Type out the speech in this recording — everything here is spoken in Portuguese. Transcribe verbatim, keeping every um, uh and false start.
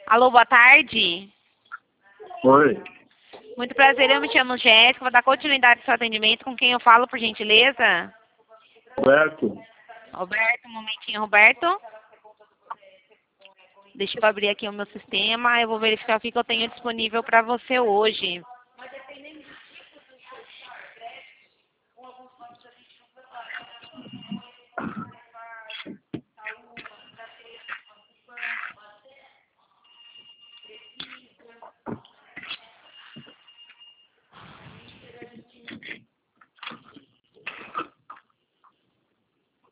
Alô, boa tarde. Oi, Muito prazer, eu me chamo Jéssica, vou dar continuidade ao seu atendimento. Com quem eu falo, por gentileza? Roberto. Roberto, um momentinho, Roberto. Deixa eu abrir aqui o meu sistema, eu vou verificar o que que eu tenho disponível para você hoje.